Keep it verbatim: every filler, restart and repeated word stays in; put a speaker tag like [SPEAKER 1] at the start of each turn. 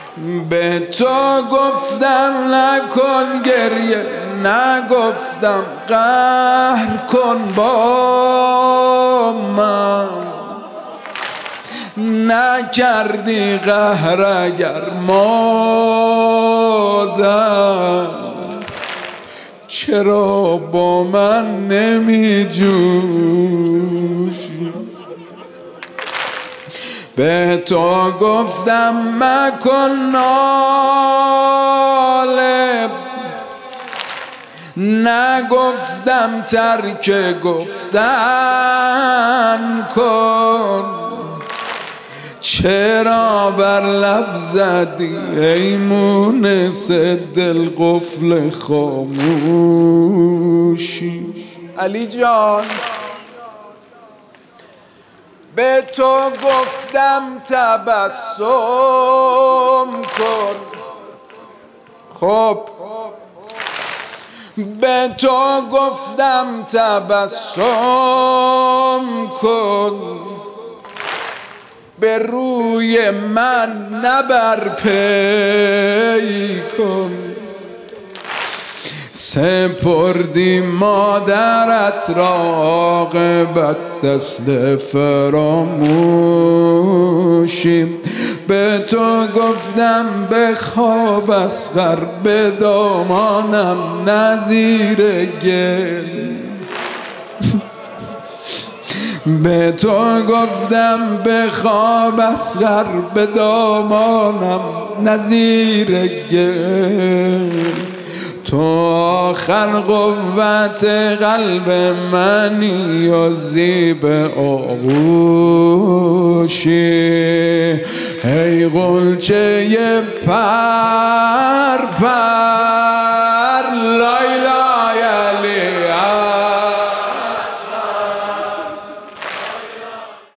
[SPEAKER 1] به تو گفتم نکن گریه، نگفتم قهر کن با من، نکردی قهر اگر مادر، چرا با من نمی جوشی؟ به تو گفتم مکن ناله، نگفتم ترک گفتن کن، چرا بر لب زدی ای مونس دل قفل خاموشی؟ علی جان به تو گفتم تبسم کن، خب به تو گفتم تبسم کن، به روی من نبر پی کن، سپردی مادرت را عاقبت دست فراموشی. به تو گفتم بخواب اصغر به دامانم نظیر گل، به تو گفتم بخواب اصغر به دامانم نظیر گل، تو آخر قوت قلب منی و زیب آغوشی. ای غنچه پر پر